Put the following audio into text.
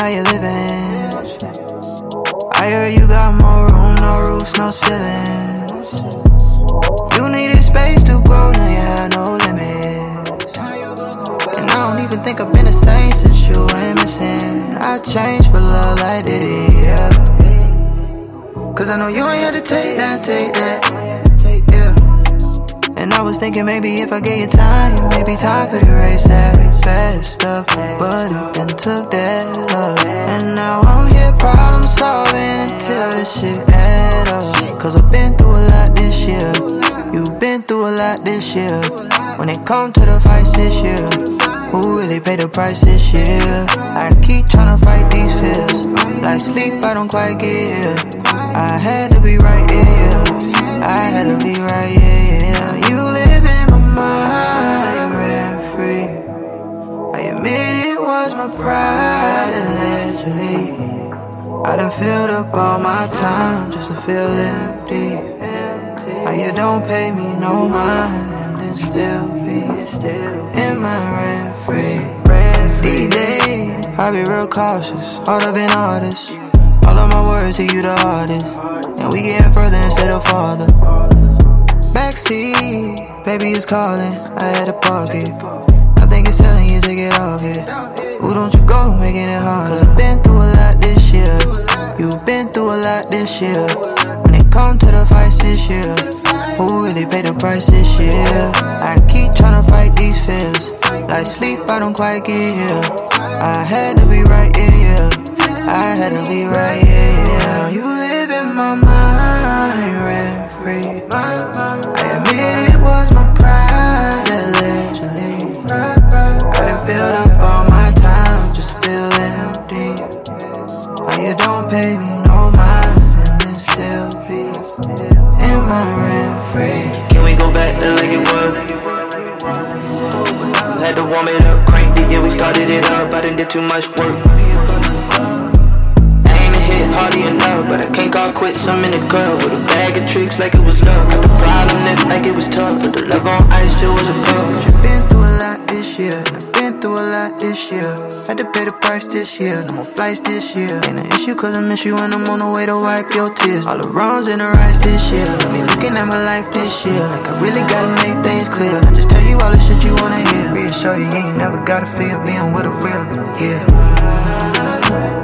you living? I heard you got more room, no roofs, no ceilings. You needed space to grow, now you had no limits. And I don't even think I've been the same since you went missing. I changed for love like Diddy, yeah. Cause I know you ain't had to take that, yeah. And I was thinking maybe if I gave you time, maybe time could erase that bad stuff. But it then took that love. And now I'm here problem solving until this shit add up. Cause I've been through a lot this year. You've been through a lot this year. When it come to the fights this year, who really paid the price this year? I keep tryna fight these fears. Like sleep, I don't quite get here. I had to be right here. I had to be right here. You live in my mind, rent free. I admit it was my pride, allegedly. I done filled up all my time just to feel empty. How you don't pay me no mind and then still be in my rent free. These days, I be real cautious, hard up in artists. All of my words to you the hardest, and we getting further instead of farther. Backseat, baby is calling, I had to park it. I think it's telling you to get off it. Ooh, don't you go making it hard. Cause I've been through a lot this year. You've been through a lot this year. When it come to the fights this year, who really paid the price this year? I keep tryna fight these fears. Like sleep, I don't quite get here. I had to be right here. I had to be right here. You live in my mind, rent free. I admit it was my pride, allegedly. I done filled up all my time just to feel empty. Why you don't pay me no mind and then still be in my rent free? Can we go back to like it was? Had to warm it up, cranked it, yeah, we started it up. I done did too much work. Hardy enough, but I can't call quits, I'm in the club with a bag of tricks like it was love. Got the problem nip like it was tough, but the love on ice, it was a cup. Cause you been through a lot this year, I've been through a lot this year. Had to pay the price this year, no more flights this year. Ain't an issue cause I miss you and I'm on the way to wipe your tears. All the wrongs and the rights this year, got me looking at my life this year. Like I really gotta make things clear. I just tell you all the shit you wanna hear. Reassure you ain't never gotta feel being with a real, yeah.